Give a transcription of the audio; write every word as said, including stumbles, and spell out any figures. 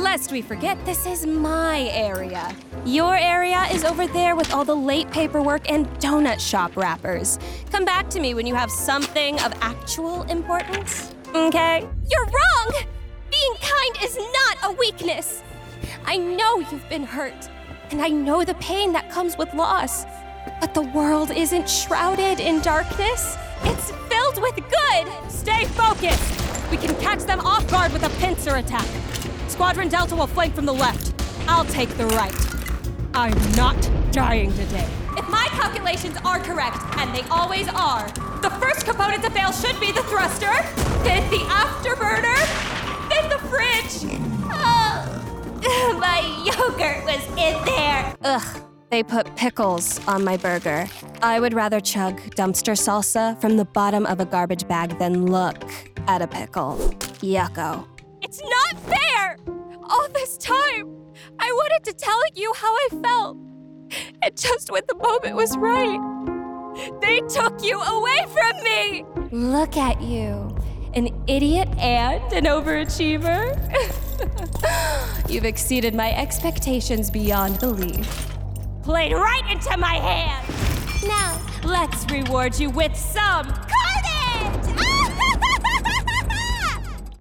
lest we forget, this is my area. Your area is over there with all the late paperwork and donut shop wrappers. Come back to me when you have something of actual importance, okay? You're wrong! Being kind is not a weakness. I know you've been hurt, and I know the pain that comes with loss. But the world isn't shrouded in darkness. It's filled with good. Stay focused! We can catch them off guard with a pincer attack. Squadron Delta will flank from the left. I'll take the right. I'm not dying today. If my calculations are correct, and they always are, the first component to fail should be the thruster, then the afterburner, then the fridge. Oh, my yogurt was in there. Ugh, they put pickles on my burger. I would rather chug dumpster salsa from the bottom of a garbage bag than look at a pickle. Yucko. It's not fair! All this time, I wanted to tell you how I felt. And just when the moment was right, they took you away from me! Look at you, an idiot and an overachiever. You've exceeded my expectations beyond belief. Played right into my hand! Now, Let's reward you with some Kyle!